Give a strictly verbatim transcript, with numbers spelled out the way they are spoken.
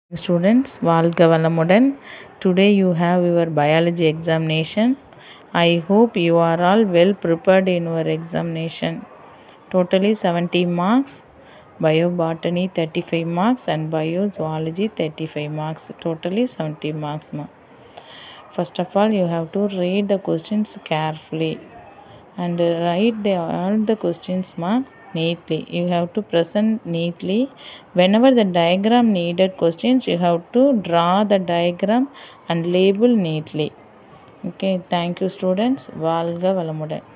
Students, Valga Valamudan. Today you have your biology examination. I hope you are all well prepared in your examination. Totally seventy marks, biobotany thirty-five marks and biozoology thirty-five marks. Totally seventy marks. Ma. First of all, you have to read the questions carefully and write the, all the questions mark neatly. You have to present neatly. Whenever the diagram needed questions, you have to draw the diagram and label neatly. Okay, thank you students. Valga Valamudan.